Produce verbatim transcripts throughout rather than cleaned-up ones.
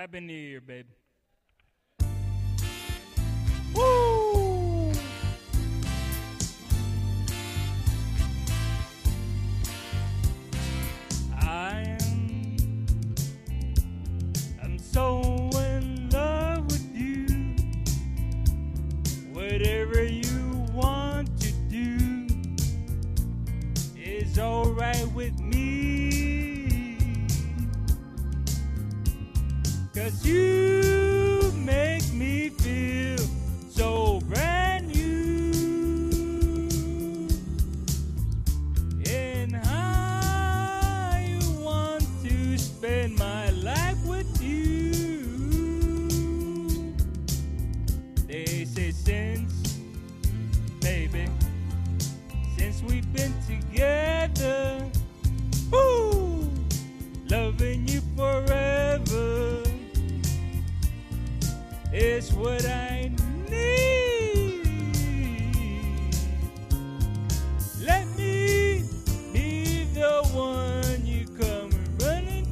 Happy New Year, babe. Woo! I am, I'm so in love with you. Whatever you want to do is alright with me. 'Cause you make me feel so brand new. And I want to spend my life with you. They say since, baby, since we've been together, woo, loving you forever is what I need. Let me be the one you come running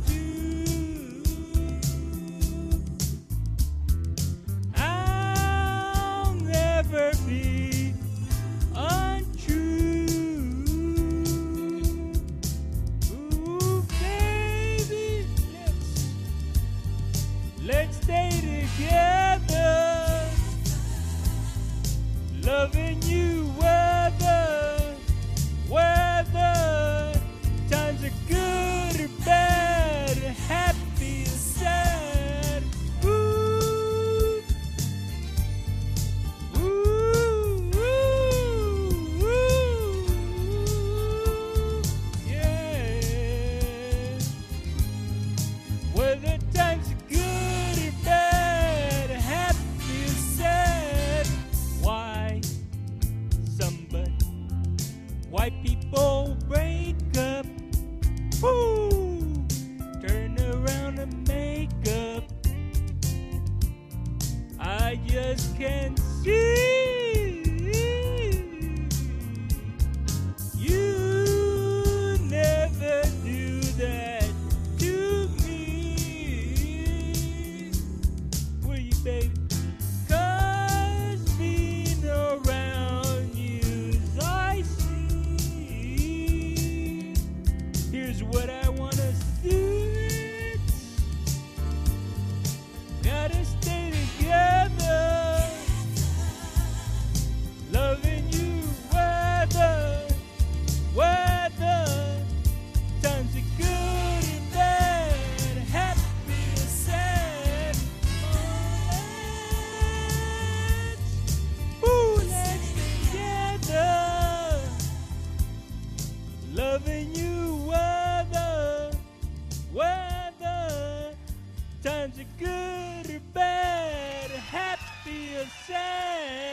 to. I'll never be untrue. Ooh, baby, let's let's stay together, loving you whether, whether times are good or bad, happy or sad. Ooh, ooh, ooh, ooh, yeah. Whether times are good or bad, happy or sad. Why somebody, why people break up? Woo! Turn around and make up. I just can't see. You never do that to me. Will you, baby? 'Cause being around you's I see. Here's what I wanna do. Gotta stay together, loving you whether, whether times are good or bad, happy or sad. Let's, ooh, let's stay together, loving you whether, whether times are good or bad, happy or sad.